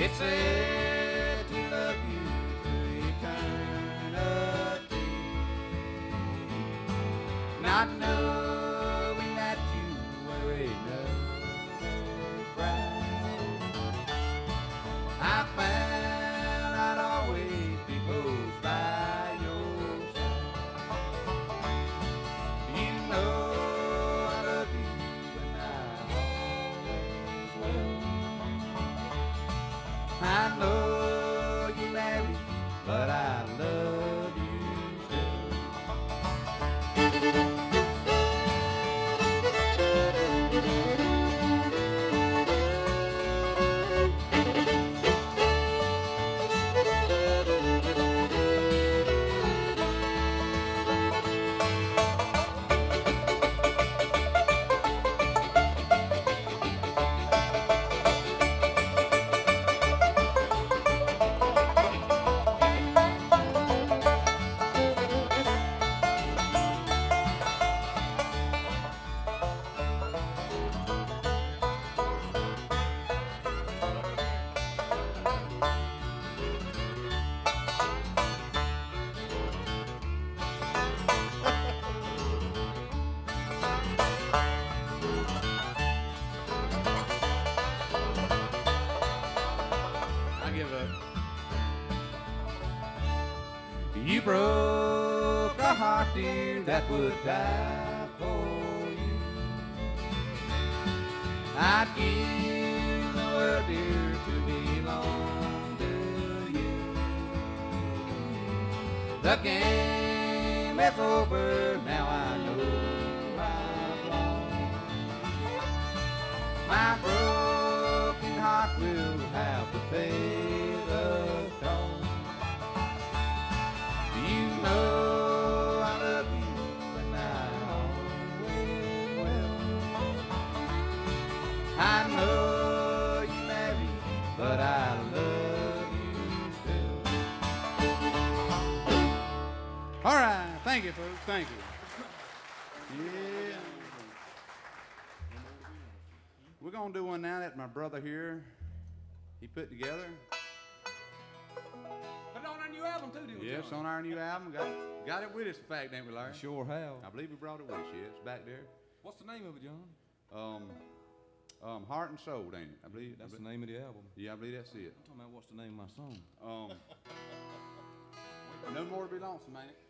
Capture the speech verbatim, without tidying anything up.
It said to love you to eternity, not knowing that you were another's bride. I found I'd always be close by your side. You know I love you and I always will. I know you're married, but I love you still. You broke a heart, dear, that would die for you. I'd give the world, dear, to belong to you. The game is over, now I know I've lost. My broken heart will have to pay the cost. You know I love you and I always will. I know you're married, but I love you still. All right, thank you, folks. Thank you. Yeah. We're gonna do one now that my brother here he put together. On our new album too, didn't we? Yes, on our new album. Got, got it with us, in fact, ain't we, Larry? Sure have. I believe we brought it with us. Yeah, it's back there. What's the name of it, John? Um, um, Heart and Soul, ain't it? I believe That's I the believe, name of the album. Yeah, I believe that's it. I'm talking about what's the name of my song. Um, no more to be lonesome, ain't it?